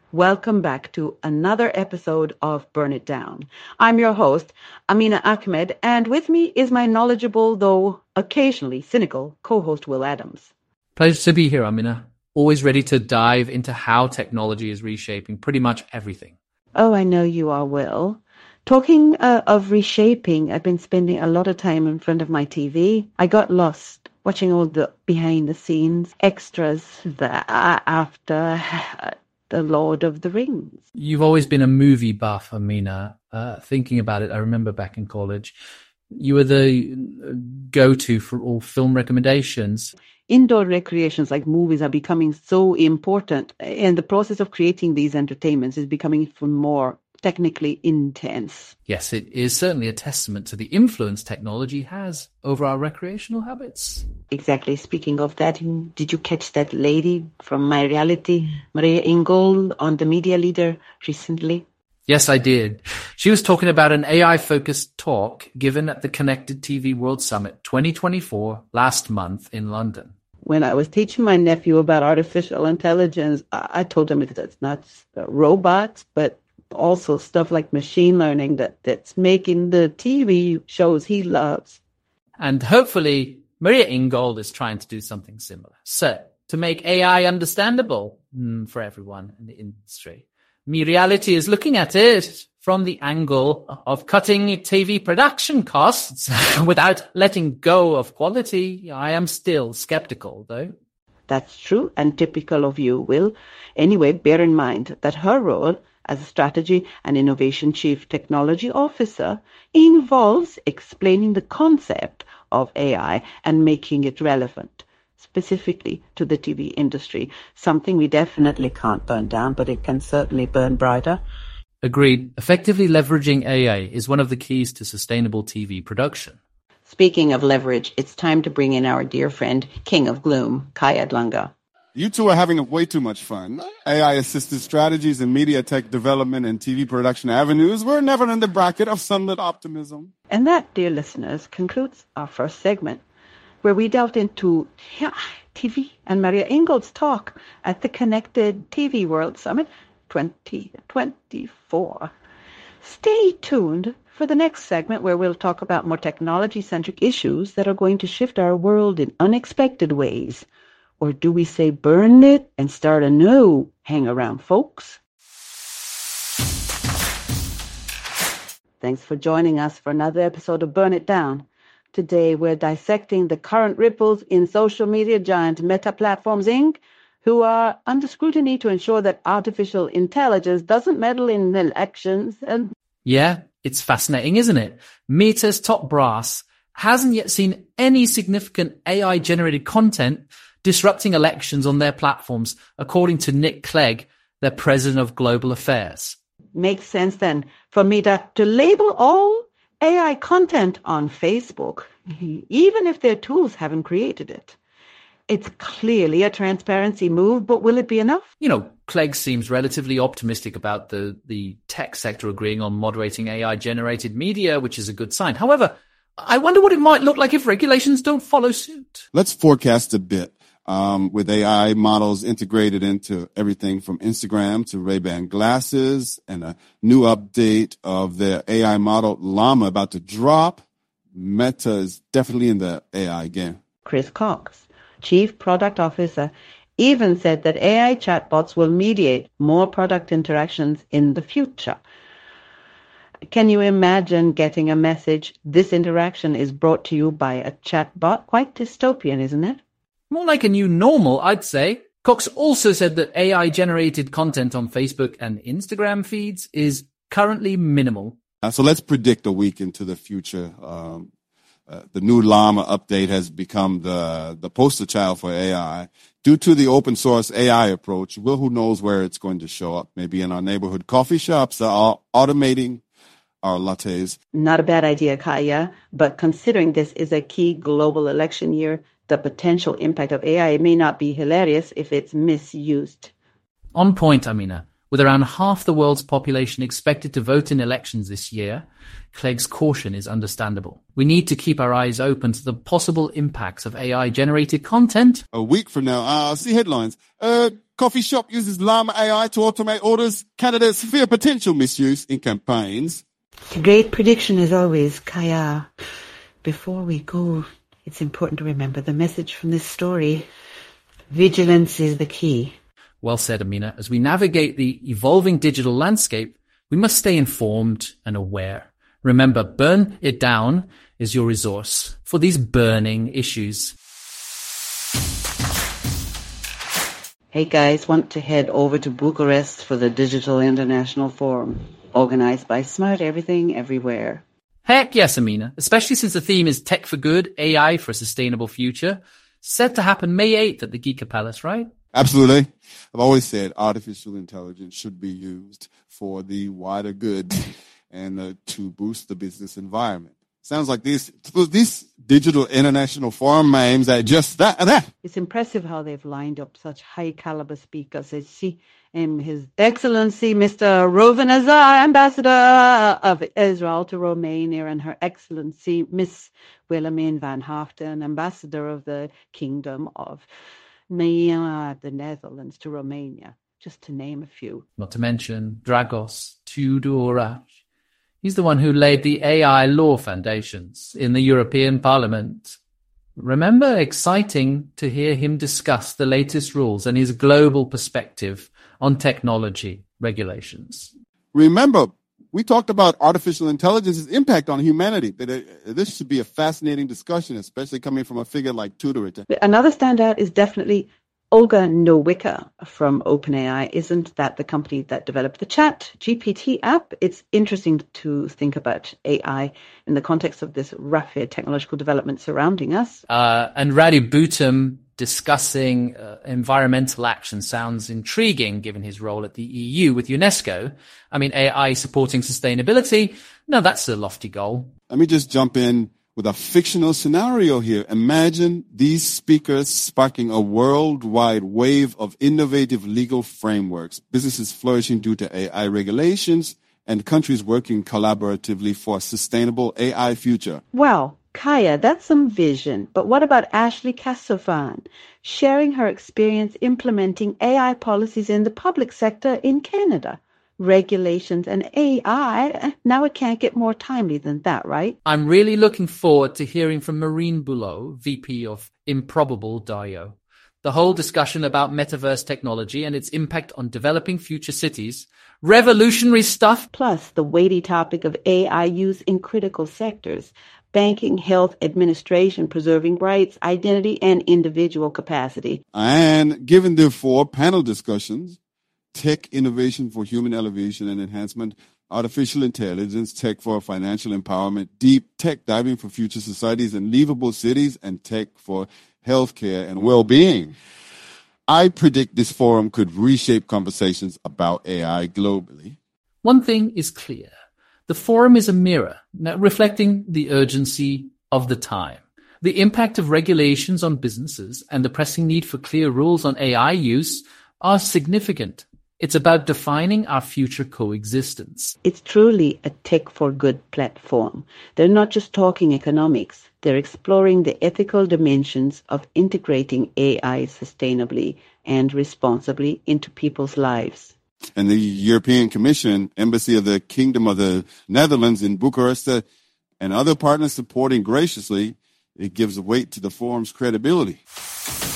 Welcome back to another episode of Burn It Down. I'm your host, Amina Ahmed, and with me is my knowledgeable, though occasionally cynical, co-host Will Adams. Pleasure to be here, Amina. Always ready to dive into how technology is reshaping pretty much everything. Oh, I know you are, Will. Talking of reshaping, I've been spending a lot of time in front of my TV. I got lost watching all the behind-the-scenes extras after The Lord of the Rings. You've always been a movie buff, Amina. Thinking about it, I remember back in college, you were the go-to for all film recommendations. Indoor recreations like movies are becoming so important, and the process of creating these entertainments is becoming even more technically intense. Yes, it is certainly a testament to the influence technology has over our recreational habits. Exactly. Speaking of that, did you catch that lady from My Reality, Maria Ingold, on the Media Leader recently? Yes, I did. She was talking about an AI-focused talk given at the Connected TV World Summit 2024 last month in London. When I was teaching my nephew about artificial intelligence, I told him it's not robots, but also stuff like machine learning that's making the TV shows he loves. And hopefully, Maria Ingold is trying to do something similar. So, to make AI understandable for everyone in the industry, Me Reality is looking at it from the angle of cutting TV production costs without letting go of quality. I am still skeptical, though. That's true and typical of you, Will. Anyway, bear in mind that her role as a Strategy and Innovation Chief Technology Officer involves explaining the concept of AI and making it relevant, specifically to the TV industry, something we definitely can't burn down, but it can certainly burn brighter. Agreed. Effectively leveraging AI is one of the keys to sustainable TV production. Speaking of leverage, it's time to bring in our dear friend, King of Gloom, Kai Adlanga. You two are having way too much fun. AI-assisted strategies in media tech development and TV production avenues were never in the bracket of sunlit optimism. And that, dear listeners, concludes our first segment, where we delved into TV and Maria Ingold's talk at the Connected TV World Summit 2024. Stay tuned for the next segment, where we'll talk about more technology-centric issues that are going to shift our world in unexpected ways. Or do we say burn it and start anew? Hang around, folks. Thanks for joining us for another episode of Burn It Down. Today we're dissecting the current ripples in social media giant Meta Platforms Inc., who are under scrutiny to ensure that artificial intelligence doesn't meddle in elections. And yeah, it's fascinating, isn't it? Meta's top brass hasn't yet seen any significant AI-generated content disrupting elections on their platforms, according to Nick Clegg, their president of global affairs. Makes sense then for Meta to label all AI content on Facebook, even if their tools haven't created it. It's clearly a transparency move, but will it be enough? You know, Clegg seems relatively optimistic about the tech sector agreeing on moderating AI-generated media, which is a good sign. However, I wonder what it might look like if regulations don't follow suit. Let's forecast a bit. With AI models integrated into everything from Instagram to Ray-Ban glasses and a new update of their AI model Llama about to drop, Meta is definitely in the AI game. Chris Cox, Chief Product Officer, even said that AI chatbots will mediate more product interactions in the future. Can you imagine getting a message, "This interaction is brought to you by a chatbot"? Quite dystopian, isn't it? More like a new normal, I'd say. Cox also said that AI-generated content on Facebook and Instagram feeds is currently minimal. So let's predict a week into the future. The new Llama update has become the poster child for AI. Due to the open source AI approach, well, who knows where it's going to show up? Maybe in our neighborhood coffee shops that are automating our lattes. Not a bad idea, Kaya, but considering this is a key global election year, the potential impact of AI may not be hilarious if it's misused. On point, Amina. With around half the world's population expected to vote in elections this year, Clegg's caution is understandable. We need to keep our eyes open to the possible impacts of AI-generated content. A week from now, I'll see headlines. Coffee shop uses Llama AI to automate orders. Candidates fear potential misuse in campaigns. Great prediction as always, Kaya. Before we go, it's important to remember the message from this story. Vigilance is the key. Well said, Amina. As we navigate the evolving digital landscape, we must stay informed and aware. Remember, Burn It Down is your resource for these burning issues. Hey guys, want to head over to Bucharest for the Digital International Forum, organized by Smart Everything Everywhere. Heck yes, Amina, especially since the theme is Tech for Good, AI for a Sustainable Future. Set to happen May 8th at the Giga Palace, right? Absolutely. I've always said artificial intelligence should be used for the wider good and to boost the business environment. Sounds like this Digital International Forum aims at just that. It's impressive how they've lined up such high-caliber speakers. I see His Excellency Mr. Rovin Azar, Ambassador of Israel to Romania, and Her Excellency Miss Wilhelmine van Haaften, Ambassador of the Kingdom of the Netherlands to Romania, just to name a few. Not to mention Dragos Tudorache. He's the one who laid the AI law foundations in the European Parliament. Remember, exciting to hear him discuss the latest rules and his global perspective on technology regulations. Remember, we talked about artificial intelligence's impact on humanity. This should be a fascinating discussion, especially coming from a figure like Tudorache. Another standout is definitely Olga Nowicka from OpenAI. Isn't that the company that developed the Chat GPT app? It's interesting to think about AI in the context of this rapid technological development surrounding us. And Radu Bhutam discussing environmental action sounds intriguing given his role at the EU with UNESCO. I mean, AI supporting sustainability, no, that's a lofty goal. Let me just jump in with a fictional scenario here. Imagine these speakers sparking a worldwide wave of innovative legal frameworks, businesses flourishing due to AI regulations, and countries working collaboratively for a sustainable AI future. Well, Kaya, that's some vision. But what about Ashley Kassovan, sharing her experience implementing AI policies in the public sector in Canada? Regulations and AI, now it can't get more timely than that, right? I'm really looking forward to hearing from Maureen Boulot, VP of Improbable.io. The whole discussion about metaverse technology and its impact on developing future cities. Revolutionary stuff. Plus the weighty topic of AI use in critical sectors. Banking, health, administration, preserving rights, identity, and individual capacity. And given the 4 panel discussions, tech innovation for human elevation and enhancement, artificial intelligence, tech for financial empowerment, deep tech diving for future societies and livable cities, and tech for healthcare and well-being. I predict this forum could reshape conversations about AI globally. One thing is clear. The forum is a mirror, reflecting the urgency of the time. The impact of regulations on businesses and the pressing need for clear rules on AI use are significant. It's about defining our future coexistence. It's truly a tech for good platform. They're not just talking economics. They're exploring the ethical dimensions of integrating AI sustainably and responsibly into people's lives. And the European Commission, Embassy of the Kingdom of the Netherlands in Bucharest, and other partners supporting graciously, it gives weight to the forum's credibility.